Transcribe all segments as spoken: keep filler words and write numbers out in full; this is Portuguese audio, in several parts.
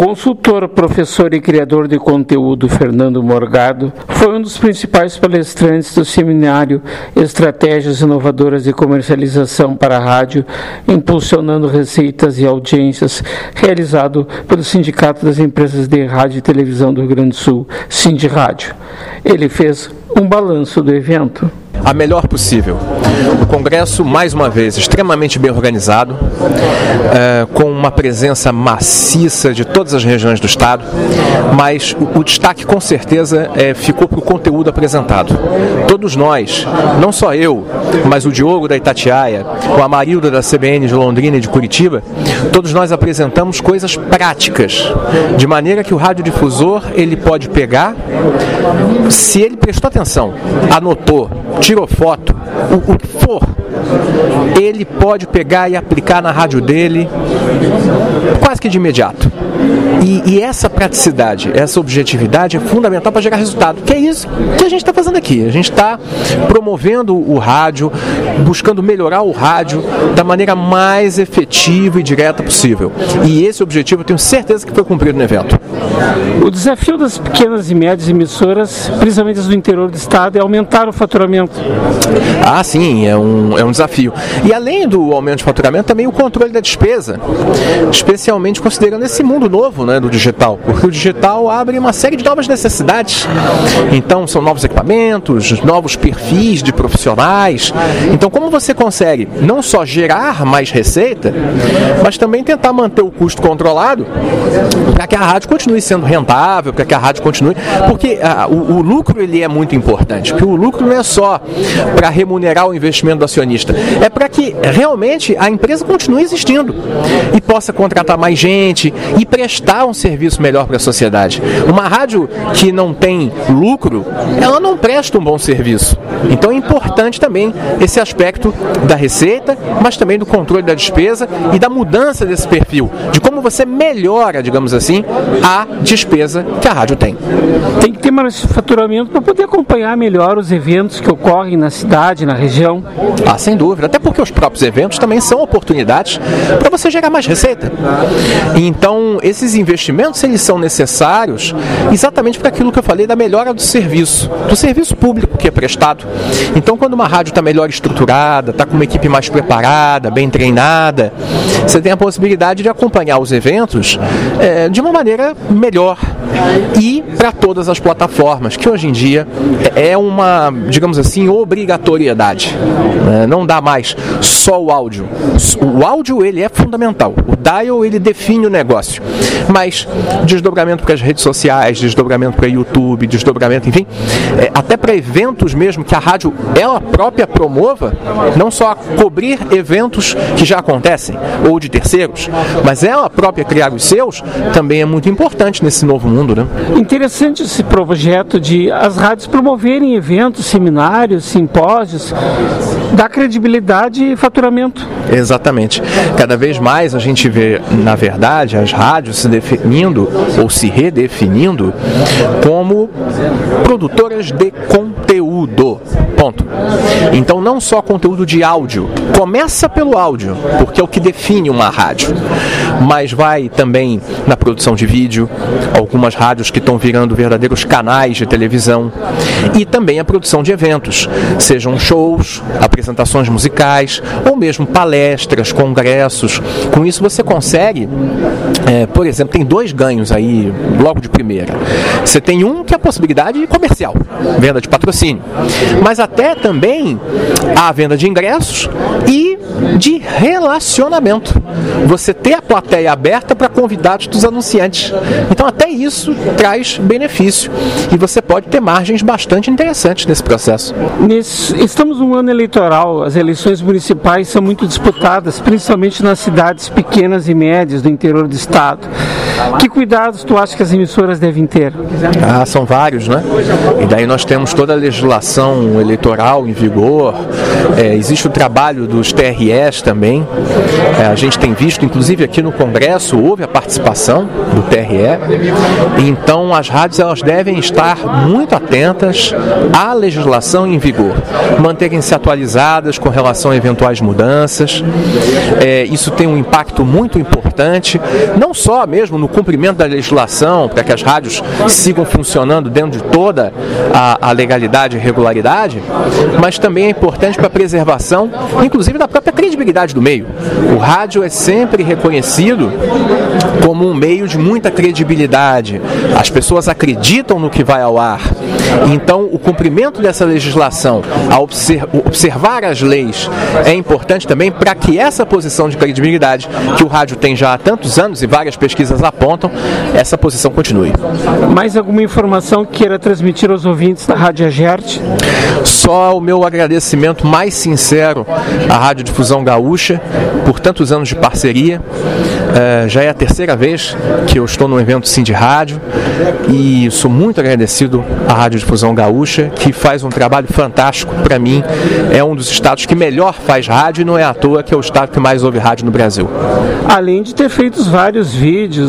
consultor, professor e criador de conteúdo Fernando Morgado foi um dos principais palestrantes do seminário Estratégias Inovadoras de Comercialização para a Rádio, impulsionando receitas e audiências, realizado pelo Sindicato das Empresas de Rádio e Televisão do Rio Grande do Sul, Sindirádio. Ele fez um balanço do evento. A melhor possível. O Congresso, mais uma vez, extremamente bem organizado, é, com uma presença maciça de todas as regiões do Estado, mas o, o destaque, com certeza, é, ficou para o conteúdo apresentado. Todos nós, não só eu, mas o Diogo da Itatiaia, o Amarildo da C B N de Londrina e de Curitiba, todos nós apresentamos coisas práticas, de maneira que o radiodifusor ele pode pegar, se ele prestou atenção, anotou, tirou foto, o, o que for, ele pode pegar e aplicar na rádio dele quase que de imediato. E, e essa praticidade, essa objetividade é fundamental para gerar resultado, que é isso que a gente está fazendo aqui. A gente está promovendo o rádio, buscando melhorar o rádio da maneira mais efetiva e direta possível. E esse objetivo eu tenho certeza que foi cumprido no evento. O desafio das pequenas e médias emissoras, principalmente as do interior do estado, é aumentar o faturamento. Ah, sim, é um, é um desafio. E além do aumento de faturamento, também o controle da despesa, especialmente considerando esse mundo novo, né, do digital, porque o digital abre uma série de novas necessidades. Então, são novos equipamentos, novos perfis de profissionais. Então, como você consegue não só gerar mais receita, mas também tentar manter o custo controlado para que a rádio continue sendo rentável, para que a rádio continue... Porque ah, o, o lucro ele é muito importante, porque o lucro não é só para remunerar o investimento do acionista, é para que realmente a empresa continue existindo e possa contratar mais gente e prestar um serviço melhor para a sociedade. Uma rádio que não tem lucro, ela não presta um bom serviço. Então é importante também esse aspecto da receita, mas também do controle da despesa e da mudança desse perfil, de como você melhora, digamos assim, a despesa que a rádio tem. Tem que ter mais faturamento para poder acompanhar melhor os eventos que ocorrem na cidade, na região. Ah, sem dúvida. Até porque os próprios eventos também são oportunidades para você gerar mais receita. Então, esses investimentos, eles são necessários exatamente para aquilo que eu falei da melhora do serviço, do serviço público que é prestado. Então, quando uma rádio está melhor estruturada, está com uma equipe mais preparada, bem treinada, você tem a possibilidade de acompanhar os eventos é, de uma maneira melhor e para todas as plataformas, que hoje em dia é uma, digamos assim, obrigatoriedade. É, não dá mais só o áudio. O áudio, ele é fundamental. O dial, ele define o negócio. Mas desdobramento para as redes sociais, desdobramento para YouTube, desdobramento, enfim, é, até para eventos mesmo que a rádio, ela própria promova, não só cobrir eventos que já acontecem, ou de terceiros, mas ela própria criar os seus, também é muito importante nesse novo mundo, né? Interessante esse projeto de as rádios promoverem eventos, seminários, simpósios, dá credibilidade e faturamento. Exatamente. Cada vez mais a gente vê, na verdade, as rádios se definindo ou se redefinindo como produtoras de conteúdo. Ponto. Então, não só conteúdo de áudio. Começa pelo áudio, porque é o que define uma rádio. Mas vai também na produção de vídeo, algumas rádios que estão virando verdadeiros canais de televisão, e também a produção de eventos, sejam shows, apresentações musicais, ou mesmo palestras, congressos. Com isso você consegue, é, por exemplo, tem dois ganhos aí logo de primeira. Você tem um que é a possibilidade comercial, venda de patrocínio, mas até também a venda de ingressos e de relacionamento. Você ter a plateia aberta para convidados dos anunciantes. Então até isso traz benefício e você pode ter margens bastante interessantes nesse processo. Nesse, estamos num ano eleitoral, as eleições municipais são muito disputadas, principalmente nas cidades pequenas e médias do interior do estado. Que cuidados tu acha que as emissoras devem ter? Ah, são vários, né? E daí nós temos toda a legislação legislação eleitoral em vigor, é, existe o trabalho dos T R Es também, é, a gente tem visto, inclusive aqui no Congresso, houve a participação do T R E, então as rádios elas devem estar muito atentas à legislação em vigor, manterem-se atualizadas com relação a eventuais mudanças, é, isso tem um impacto muito importante, não só mesmo no cumprimento da legislação, para que as rádios sigam funcionando dentro de toda a, a legalidade e regularidade, mas também é importante para a preservação, inclusive da própria credibilidade do meio. O rádio é sempre reconhecido como um meio de muita credibilidade. As pessoas acreditam no que vai ao ar. Então, o cumprimento dessa legislação, a observar as leis, é importante também para que essa posição de credibilidade que o rádio tem já há tantos anos e várias pesquisas apontam, essa posição continue. Mais alguma informação que queira transmitir aos ouvintes da Rádio Agerte? Só o meu agradecimento mais sincero à Rádio Difusão Gaúcha por tantos anos de parceria. Uh, já é a terceira vez que eu estou no evento Sim de Rádio e sou muito agradecido à Rádio Difusão Gaúcha, que faz um trabalho fantástico. Para mim, é um dos estados que melhor faz rádio e não é à toa que é o estado que mais ouve rádio no Brasil. Além de ter feito vários vídeos,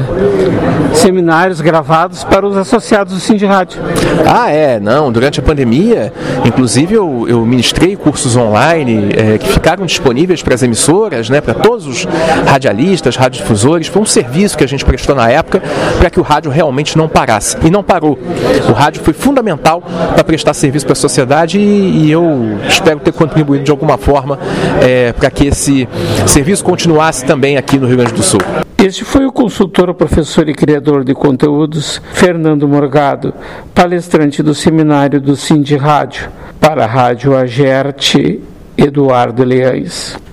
seminários gravados para os associados do Sim de Rádio. Ah, é, não, durante a pandemia, inclusive eu, eu ministrei cursos online é, que ficaram disponíveis para as emissoras, né, para todos os radialistas, radiodifusores. Foi um serviço que a gente prestou na época para que o rádio realmente não parasse. E não parou. O rádio foi fundamental para prestar serviço para a sociedade e, e eu espero ter contribuído de alguma forma é, para que esse serviço continuasse também aqui no Rio Grande do Sul. Este foi o consultor, professor e criador de conteúdos, Fernando Morgado, palestrante do seminário do Sim de Rádio. Para a Rádio Agerte, Eduardo Leães.